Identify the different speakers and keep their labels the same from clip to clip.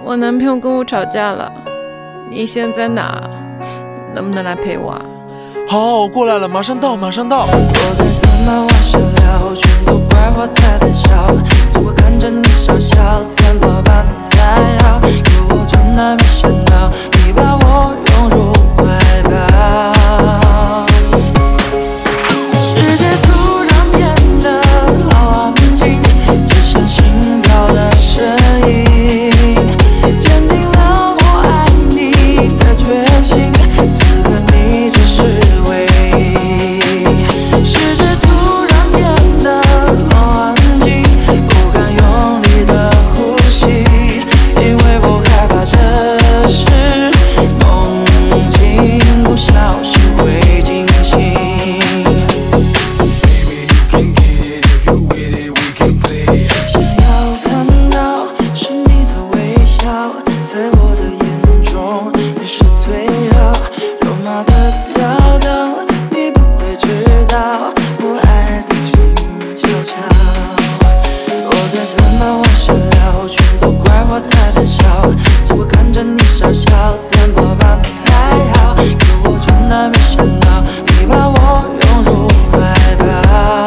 Speaker 1: 我男朋友跟我吵架了，你现在哪？能不能来陪我啊？
Speaker 2: 好，我过来了，马上到，马上到。
Speaker 3: 我该怎么往下聊？全都怪我太胆小，总会看着你傻笑，怎么办才好？可我从来没想到，你把我拥入怀抱。世界突然变得好安静，只剩心跳的声音，坚定了我爱你的决心。此刻你就是唯一。世界突然变得好安静，不敢用力的呼吸，因为我害怕这是梦境，不小心会惊醒。想要看到是你的微笑，在我的眼中你是最好，肉麻的调调，你不会知道我爱的静悄悄。我该怎么往下聊？全都怪我太胆小，总会看着你傻笑，怎么办才好？可我从来没想到，你把我拥入怀抱。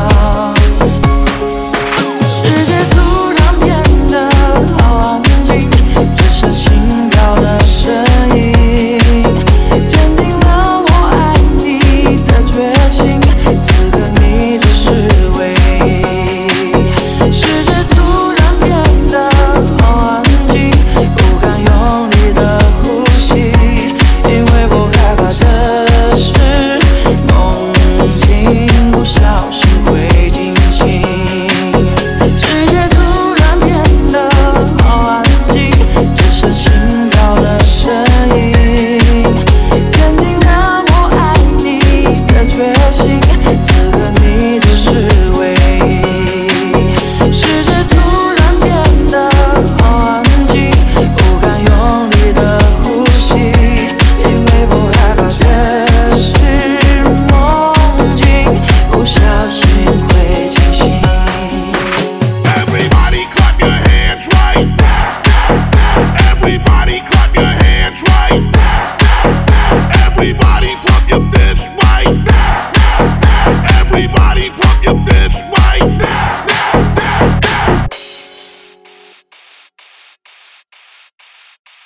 Speaker 3: 世界突然变得好安静，只剩心跳的声音，坚定了我爱你的决心。此刻你就是唯一。世界突然变得好安静，不敢用力的呼吸，因为我害怕这是梦境，不小心会惊醒。世界突然变得好安静，只剩心跳的声音，坚定了我爱你的决心。此刻你就是唯一。世界突然变得好安静，不敢用力的呼吸，因为我害怕这是梦境，不小心会惊醒。
Speaker 4: Everybody clap your hands right. Everybody clap your hands right. Everybody